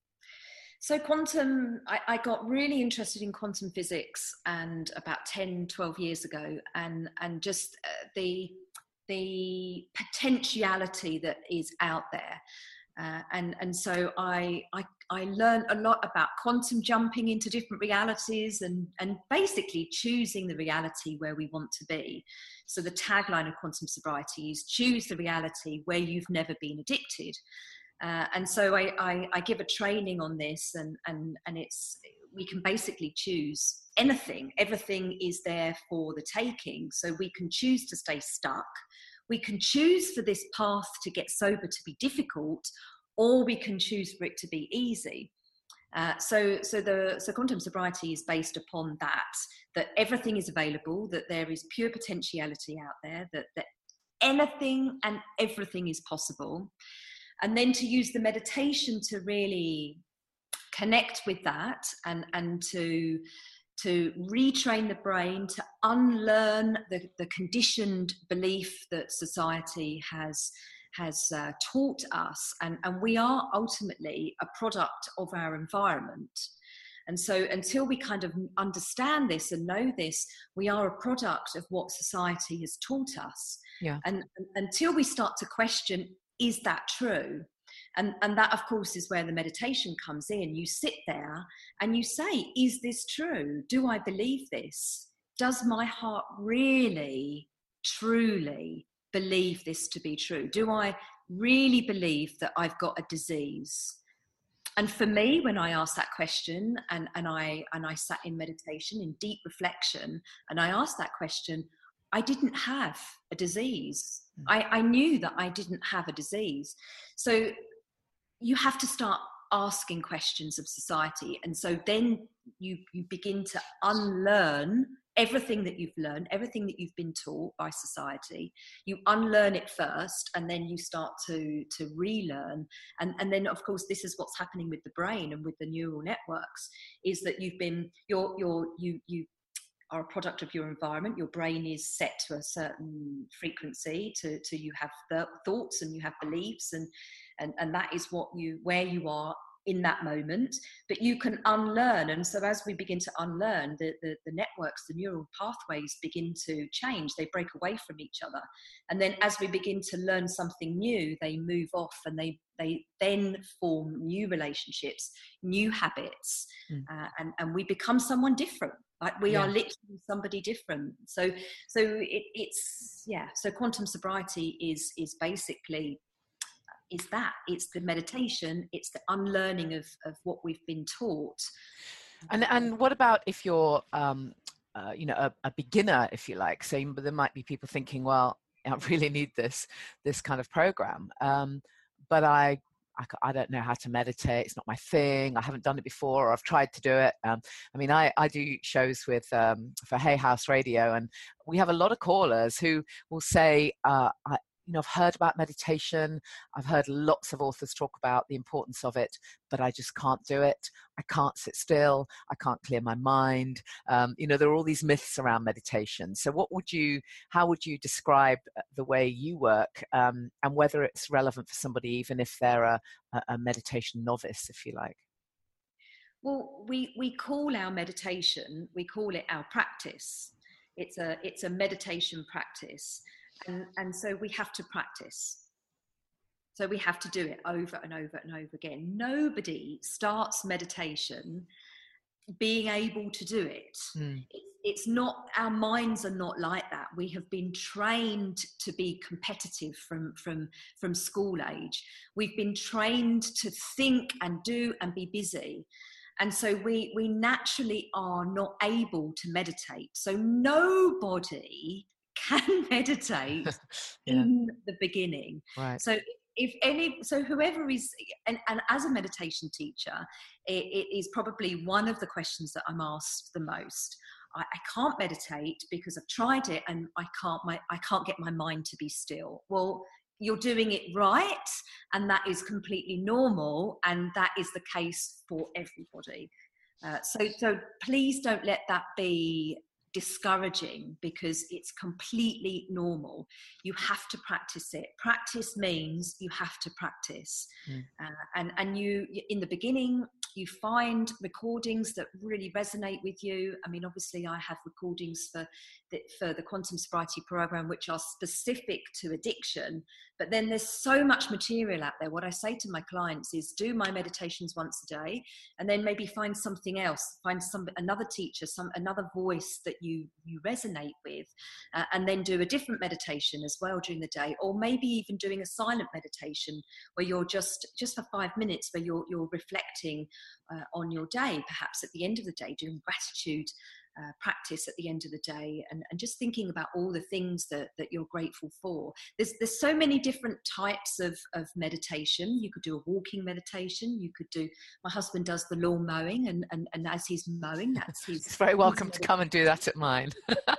So quantum, I, I got really interested in quantum physics and about ten, twelve years ago, and and just uh, the the potentiality that is out there. Uh, and and so I, I I learned a lot about quantum jumping into different realities and and basically choosing the reality where we want to be. So the tagline of quantum sobriety is choose the reality where you've never been addicted. Uh, and so I, I I give a training on this, and and and it's we can basically choose anything. Everything is there for the taking. So we can choose to stay stuck. We can choose for this path to get sober to be difficult, or we can choose for it to be easy. Uh, so, so the so quantum sobriety is based upon that, that everything is available, that there is pure potentiality out there, that, that anything and everything is possible. And then to use the meditation to really connect with that and, and to to retrain the brain, to unlearn the, the conditioned belief that society has, has uh, taught us. And, and we are ultimately a product of our environment. And so until we kind of understand this and know this, we are a product of what society has taught us. Yeah. And, and until we start to question, is that true? And, and that, of course, is where the meditation comes in. You sit there and you say, is this true? Do I believe this? Does my heart really, truly believe this to be true? Do I really believe that I've got a disease? And for me, when I asked that question and, and, I, and I sat in meditation, in deep reflection, and I asked that question, I didn't have a disease. Mm. I, I knew that I didn't have a disease. So you have to start asking questions of society. And so then you, you begin to unlearn everything that you've learned, everything that you've been taught by society. You unlearn it first, and then you start to, to relearn. And, and then, of course, this is what's happening with the brain and with the neural networks, is that you've been, you're, you're, you, you, are a product of your environment. Your brain is set to a certain frequency, to, to you have the thoughts and you have beliefs, and, and, and that is what you, where you are in that moment, but you can unlearn. And so as we begin to unlearn, the, the, the networks, the neural pathways begin to change. They break away from each other. And then as we begin to learn something new, they move off, and they, they then form new relationships, new habits, mm. uh, and, and we become someone different. Like we yeah. are literally somebody different. So, so it, it's, yeah. So quantum sobriety is, is basically, is that it's the meditation, it's the unlearning of, of what we've been taught. And, and what about if you're, um, uh, you know, a, a beginner, if you like, so there might be people thinking, well, I really need this, this kind of program. Um, but I, I, I don't know how to meditate. It's not my thing. I haven't done it before, or I've tried to do it. Um, I mean, I, I do shows with um, for Hay House Radio, and we have a lot of callers who will say, uh, I, you know, I've heard about meditation. I've heard lots of authors talk about the importance of it, but I just can't do it. I can't sit still. I can't clear my mind. Um, you know, there are all these myths around meditation. So what would you, how would you describe the way you work, um, and whether it's relevant for somebody, even if they're a, a meditation novice, if you like? Well, we, we call our meditation, we call it our practice. It's a, it's a meditation practice. And, and so we have to practice. So we have to do it over and over and over again. Nobody starts meditation being able to do it. Mm. It's, it's not, our minds are not like that. We have been trained to be competitive from, from, from school age. We've been trained to think and do and be busy. And so we, we naturally are not able to meditate. So nobody can meditate yeah. in the beginning. Right. So if any, so whoever is, and, and as a meditation teacher, it, it is probably one of the questions that I'm asked the most. I, I can't meditate because I've tried it and I can't, my, I can't get my mind to be still. Well, you're doing it right, and that is completely normal, and that is the case for everybody. Uh, so, so please don't let that be discouraging, because it's completely normal. You have to practice it. Practice means you have to practice. Mm. Uh, and, and you, in the beginning, you find recordings that really resonate with you. I mean, obviously I have recordings for the, for the Quantum Sobriety program, which are specific to addiction, but then there's so much material out there. What I say to my clients is do my meditations once a day, and then maybe find something else, find some, another teacher, some, another voice that you, you resonate with, uh, and then do a different meditation as well during the day, or maybe even doing a silent meditation where you're just, just for five minutes, where you're, you're reflecting Uh, on your day, perhaps at the end of the day, doing gratitude uh, practice at the end of the day, and, and just thinking about all the things that, that you're grateful for. There's there's so many different types of, of meditation. You could do a walking meditation. You could do, my husband does the lawn mowing, and, and, and as he's mowing, that's his... He's very welcome to come and do that at mine.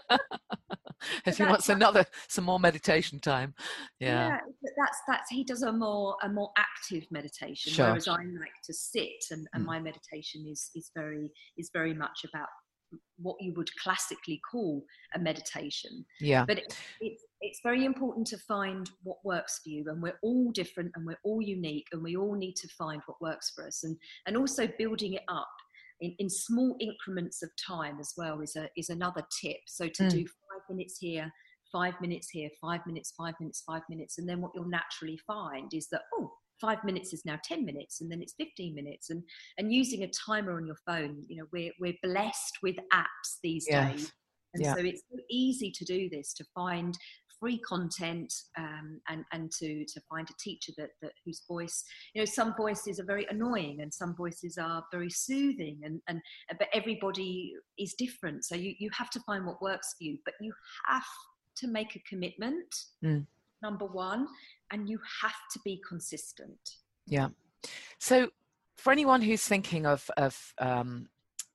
If he wants another, some more meditation time. Yeah. Yeah, but that's, that's, he does a more, a more active meditation, sure. Whereas I like to sit, and, and mm. my meditation is, is very, is very much about what you would classically call a meditation. Yeah. But it, it's, it's very important to find what works for you, and we're all different and we're all unique, and we all need to find what works for us, and, and also building it up in, in small increments of time as well is a, is another tip. So to mm. do five minutes here, five minutes here, five minutes, five minutes, five minutes. And then what you'll naturally find is that, oh, five minutes is now ten minutes, and then it's fifteen minutes. And, and using a timer on your phone, you know, we're, we're blessed with apps these yes. days. And yeah. so it's so easy to do this, to find free content, um, and, and to, to find a teacher that, that whose voice, you know, some voices are very annoying and some voices are very soothing, and, and but everybody is different. So you, you have to find what works for you, but you have to make a commitment, mm. number one, and you have to be consistent. Yeah. So for anyone who's thinking of, of um,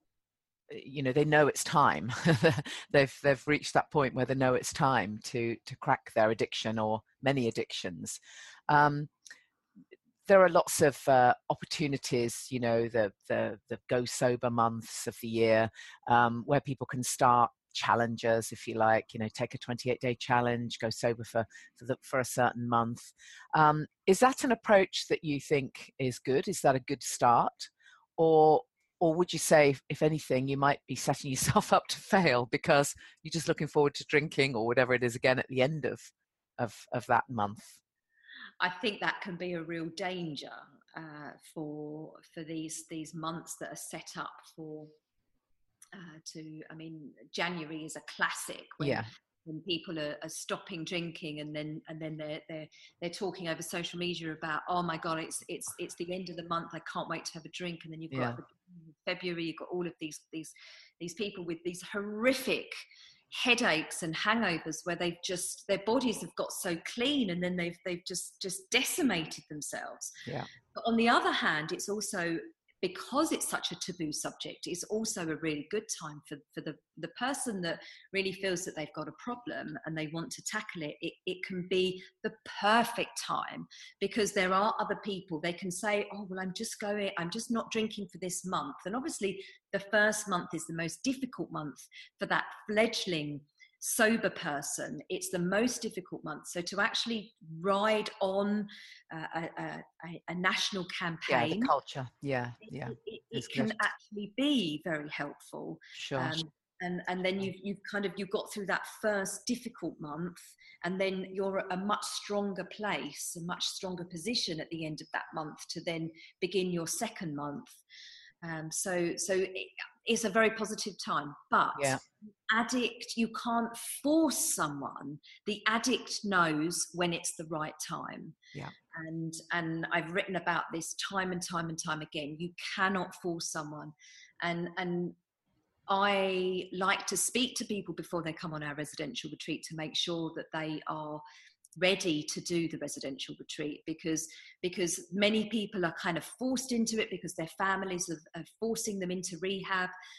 you know, they know it's time. they've they've reached that point where they know it's time to to crack their addiction or many addictions. Um, there are lots of uh, opportunities, you know, the the the Go Sober months of the year, um, where people can start challenges, if you like, you know, take a twenty-eight day challenge, go sober for for, the, for a certain month. Um, is that an approach that you think is good? Is that a good start? Or Or would you say, if anything, you might be setting yourself up to fail because you're just looking forward to drinking or whatever it is again at the end of, of, of that month? I think that can be a real danger uh, for for these these months that are set up for uh, to. I mean, January is a classic. When, yeah. when people are, are stopping drinking, and then and then they're they're they're talking over social media about, oh my God, it's it's it's the end of the month, I can't wait to have a drink. And then you've got yeah. the February, you've got all of these these these people with these horrific headaches and hangovers, where they've just, their bodies have got so clean, and then they've they've just just decimated themselves. Yeah. But on the other hand, it's also, because it's such a taboo subject, it's also a really good time for, for the, the person that really feels that they've got a problem and they want to tackle it. It, it can be the perfect time, because there are other people. They can say, oh, well, I'm just going, I'm just not drinking for this month. And obviously the first month is the most difficult month for that fledgling sober person. It's the most difficult month. So to actually ride on uh, a, a, a national campaign, yeah, the culture, yeah, yeah, it, it, it can good. actually be very helpful. Sure. Um, and and then you've you've kind of you've got through that first difficult month, and then you're at a much stronger place, a much stronger position at the end of that month to then begin your second month. Um, so so it, it's a very positive time, but yeah. addict, you can't force someone. The addict knows when it's the right time. Yeah. And and I've written about this time and time and time again. You cannot force someone. And and I like to speak to people before they come on our residential retreat to make sure that they are ready to do the residential retreat, because because many people are kind of forced into it because their families are, are forcing them into rehab.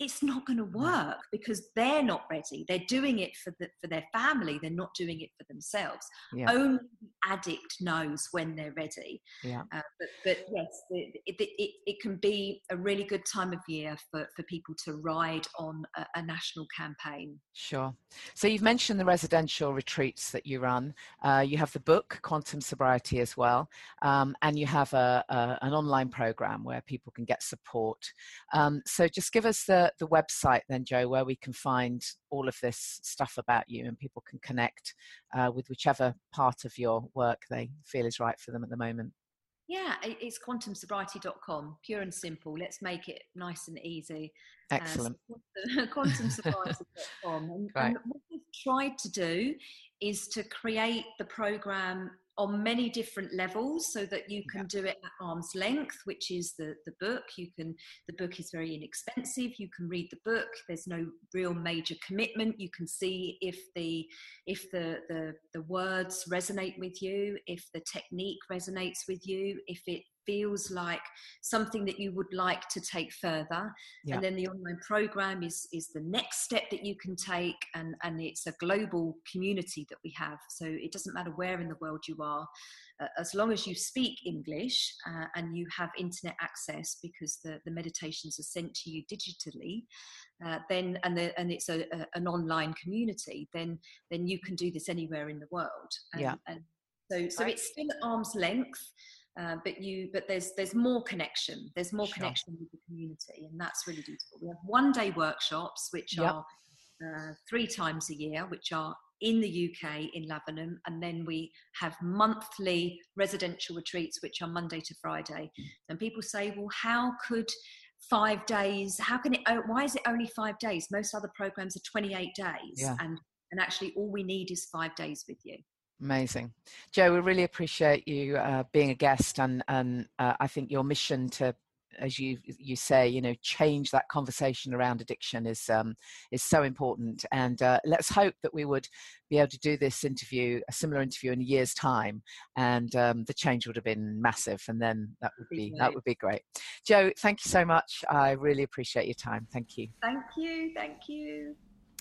it's not going to work because they're not ready. They're doing it for the, for their family. They're not doing it for themselves. Yeah. Only the addict knows when they're ready. Yeah. Uh, but, but yes, it, it, it, it can be a really good time of year for, for people to ride on a, a national campaign. Sure. So you've mentioned the residential retreats that you run. Uh, you have the book, Quantum Sobriety, as well. Um, and you have a, a, an online program where people can get support. Um, so just give us the, the website then, Jo, where we can find all of this stuff about you and people can connect uh, with whichever part of your work they feel is right for them at the moment. Yeah, it's quantum sobriety dot com, pure and simple. Let's make it nice and easy. Excellent. Uh, quantum sobriety dot com. And, right. and what we've tried to do is to create the program on many different levels so that you can yeah. do it at arm's length, which is the, the book. You can, the book is very inexpensive. You can read the book. There's no real major commitment. You can see if the, if the, the, the words resonate with you, if the technique resonates with you, if it feels like something that you would like to take further. Yeah. And then the online program is is the next step that you can take, and and it's a global community that we have, so it doesn't matter where in the world you are, uh, as long as you speak English uh, and you have internet access, because the the meditations are sent to you digitally, uh, then and the and it's a, a an online community, then then you can do this anywhere in the world. And, yeah and so so it's still at arm's length. Uh, but you, but there's there's more connection. There's more sure. connection with the community, and that's really beautiful. We have one-day workshops, which yep. are uh, three times a year, which are in the U K in Lavenham, and then we have monthly residential retreats, which are Monday to Friday. And people say, well, how could five days? How can it? Why is it only five days? Most other programs are twenty-eight days, yeah. and and actually all we need is five days with you. Amazing. Jo, we really appreciate you uh, being a guest, and, and uh, I think your mission to, as you you say, you know, change that conversation around addiction is um, is so important. And uh, let's hope that we would be able to do this interview, a similar interview, in a year's time, and um, the change would have been massive. And then that would be that would be great. Jo, thank you so much. I really appreciate your time. Thank you. Thank you. Thank you.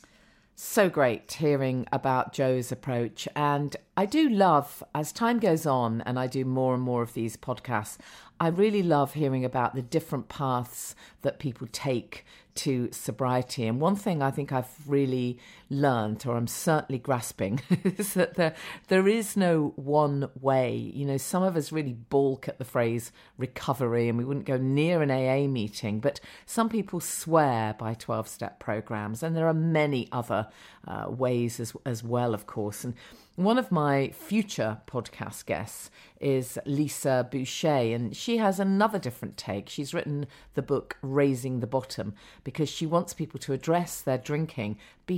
So great hearing about Jo's approach. And I do love, as time goes on and I do more and more of these podcasts, I really love hearing about the different paths that people take to sobriety. And one thing I think I've really learned, or I'm certainly grasping, is that there, there is no one way. You know, some of us really balk at the phrase recovery, and we wouldn't go near an A A meeting, but some people swear by twelve-step programs, and there are many other uh, ways as, as well, of course. And one of my future podcast guests is Lisa Boucher, and she has another different take. She's written the book Raising the Bottom because she wants people to address their drinking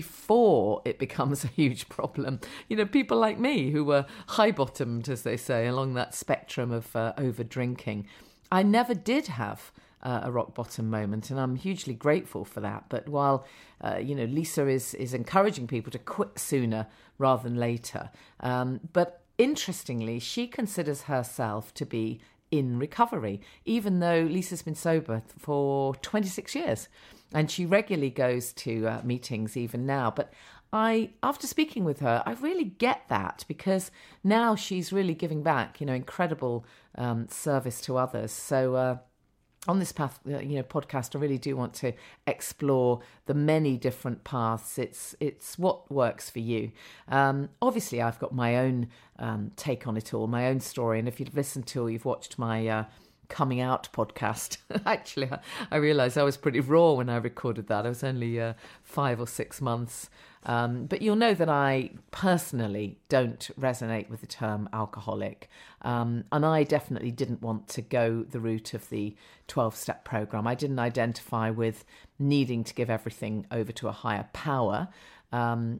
before it becomes a huge problem. You know, people like me who were high-bottomed, as they say, along that spectrum of uh, over-drinking. I never did have Uh, a rock bottom moment, and I'm hugely grateful for that. But while uh, you know, Lisa is is encouraging people to quit sooner rather than later, um, but interestingly, she considers herself to be in recovery, even though Lisa's been sober for twenty-six years, and she regularly goes to uh, meetings even now. But I, after speaking with her, I really get that, because now she's really giving back, you know, incredible um, service to others. So. Uh, On this path, you know, podcast, I really do want to explore the many different paths. It's it's what works for you. Um, obviously, I've got my own um, take on it all, my own story. And if you've listened to or you've watched my uh, coming out podcast, actually, I, I realised I was pretty raw when I recorded that. I was only uh, five or six months. Um, but you'll know that I personally don't resonate with the term alcoholic. Um, and I definitely didn't want to go the route of the twelve-step program. I didn't identify with needing to give everything over to a higher power. Um,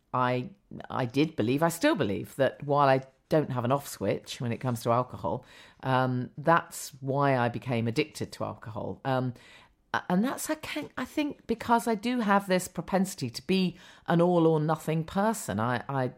I I did believe, I still believe, that while I don't have an off switch when it comes to alcohol, um, that's why I became addicted to alcohol. Um, And that's, I, can, I think, because I do have this propensity to be an all or nothing person. I, I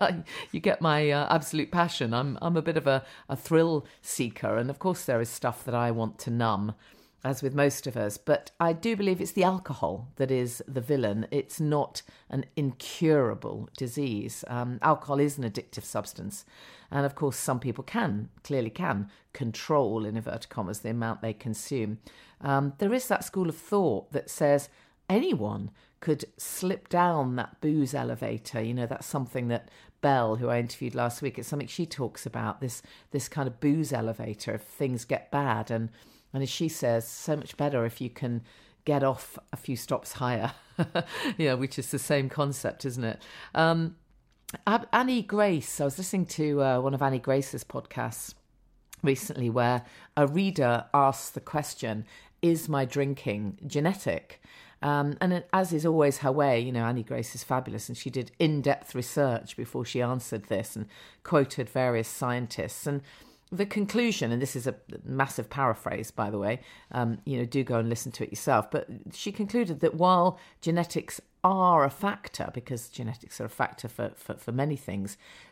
you get my uh, absolute passion. I'm I'm a bit of a, a thrill seeker. And of course, there is stuff that I want to numb. as with most of us. But I do believe it's the alcohol that is the villain. It's not an incurable disease. Um, alcohol is an addictive substance. And of course, some people can, clearly can, control, in inverted commas, the amount they consume. Um, there is that school of thought that says anyone could slip down that booze elevator. You know, that's something that Belle, who I interviewed last week, it's something she talks about, this this kind of booze elevator if things get bad. And, and as she says, so much better if you can get off a few stops higher, you know, which is the same concept, isn't it? Um, Annie Grace, I was listening to uh, one of Annie Grace's podcasts recently where a reader asks the question, is my drinking genetic? Um, and as is always her way, you know, Annie Grace is fabulous, and she did in-depth research before she answered this and quoted various scientists. And the conclusion, and this is a massive paraphrase, by the way, um, you know, do go and listen to it yourself, but she concluded that while genetics are a factor, because genetics are a factor for, for, for many things,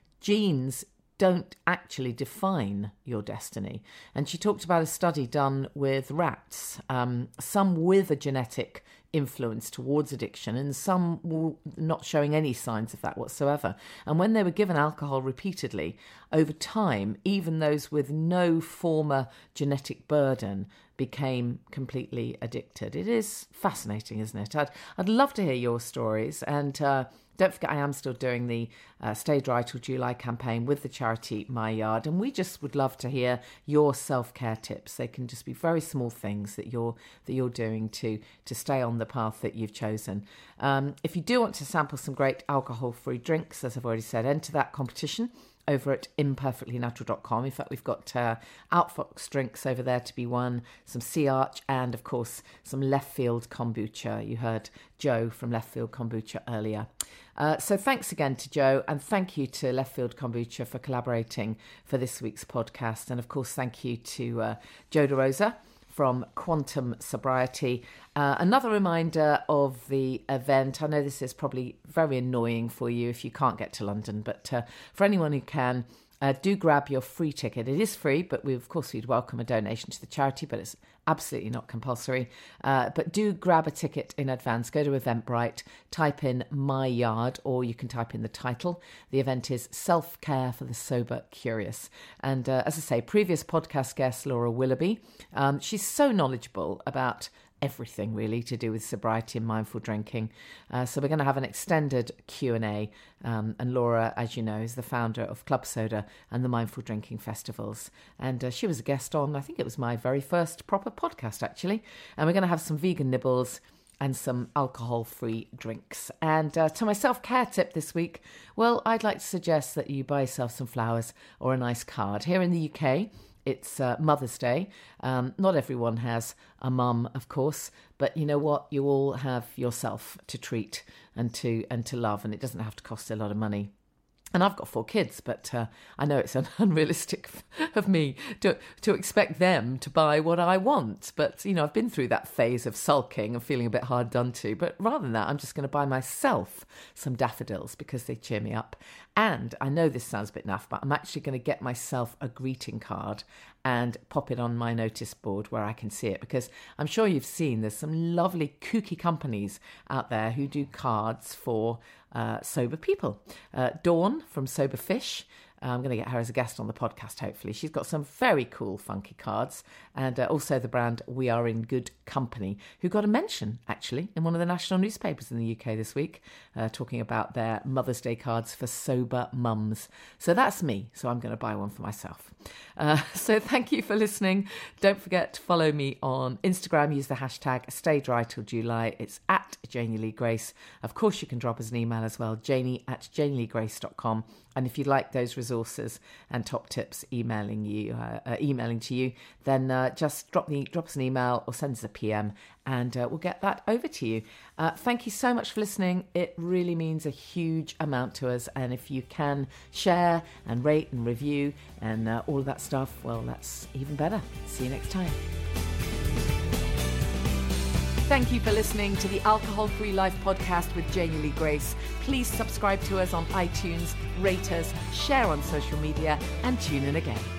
genes don't actually define your destiny. And she talked about a study done with rats, um, some with a genetic influence towards addiction and some not showing any signs of that whatsoever. And when they were given alcohol repeatedly, over time, even those with no former genetic burden became completely addicted. It is fascinating, isn't it? I'd, I'd love to hear your stories. And uh, don't forget, I am still doing the uh, Stay Dry Till July campaign with the charity My Yard, and we just would love to hear your self-care tips. They can just be very small things that you're that you're doing to to stay on the path that you've chosen. Um, if you do want to sample some great alcohol-free drinks, as I've already said, enter that competition over at imperfectly natural dot com. In fact, we've got uh, Outfox drinks over there to be won, some Sea Arch, and of course some Left Field kombucha. You heard Joe from Left Field Kombucha earlier. Uh, so thanks again to Joe, and thank you to Left Field Kombucha for collaborating for this week's podcast. And of course, thank you to uh, Joe DeRosa from Quantum Sobriety. Uh, another reminder of the event. I know this is probably very annoying for you if you can't get to London, but uh, for anyone who can, uh, do grab your free ticket. It is free, but we, of course, we'd welcome a donation to the charity, but it's absolutely not compulsory. Uh, but do grab a ticket in advance. Go to Eventbrite, type in My Yard, or you can type in the title. The event is Self-Care for the Sober Curious. And uh, as I say, previous podcast guest, Laura Willoughby, um, she's so knowledgeable about everything really to do with sobriety and mindful drinking. Uh, so we're going to have an extended Q and A. Um, and Laura, as you know, is the founder of Club Soda and the Mindful Drinking Festivals. And uh, she was a guest on, I think it was my very first proper podcast, actually. And we're going to have some vegan nibbles and some alcohol-free drinks. And uh, to my self-care tip this week, well, I'd like to suggest that you buy yourself some flowers or a nice card. Here in the U K, it's uh, Mother's Day. Um, not everyone has a mum, of course, but you know what? You all have yourself to treat and to and to love, and it doesn't have to cost a lot of money. And I've got four kids, but uh, I know it's un- unrealistic of me to to expect them to buy what I want. But, you know, I've been through that phase of sulking and feeling a bit hard done to. But rather than that, I'm just going to buy myself some daffodils because they cheer me up. And I know this sounds a bit naff, but I'm actually going to get myself a greeting card and pop it on my notice board where I can see it, because I'm sure you've seen there's some lovely kooky companies out there who do cards for uh, sober people. Uh, Dawn from Sober Fish, I'm going to get her as a guest on the podcast, hopefully. She's got some very cool, funky cards. And uh, also the brand We Are in Good Company, who got a mention, actually, in one of the national newspapers in the U K this week, uh, talking about their Mother's Day cards for sober mums. So that's me. So I'm going to buy one for myself. Uh, so thank you for listening. Don't forget to follow me on Instagram. Use the hashtag Stay Dry Till July. It's at Janie Lee Grace. Of course, you can drop us an email as well, janie at janie lee grace dot com. And if you'd like those resources and top tips emailing you, uh, uh, emailing to you, then uh, just drop the drop us an email or send us a P M, and uh, we'll get that over to you. Uh, thank you so much for listening. It really means a huge amount to us. And if you can share and rate and review and uh, all of that stuff, well, that's even better. See you next time. Thank you for listening to the Alcohol Free Life podcast with Janie Lee Grace. Please subscribe to us on iTunes, rate us, share on social media, and tune in again.